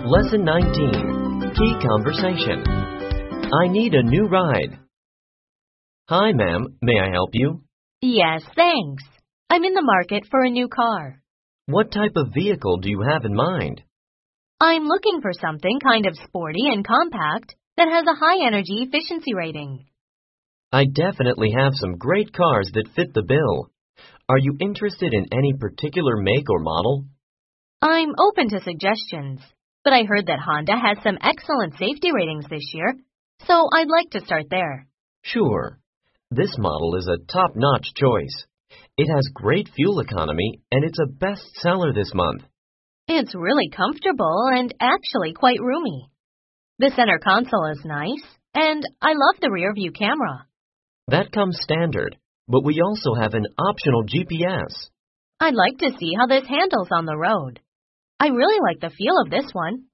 Lesson 19. Key Conversation. I need a new ride. Hi, ma'am. May I help you? Yes, thanks. I'm in the market for a new car. What type of vehicle do you have in mind? I'm looking for something kind of sporty and compact that has a high energy efficiency rating. I definitely have some great cars that fit the bill. Are you interested in any particular make or model? I'm open to suggestions, but I heard that Honda has some excellent safety ratings this year, so I'd like to start there. Sure. This model is a top-notch choice. It has great fuel economy, and it's a best-seller this month. It's really comfortable and actually quite roomy. The center console is nice, and I love the rear-view camera. That comes standard, but we also have an optional GPS. I'd like to see how this handles on the road. I really like the feel of this one.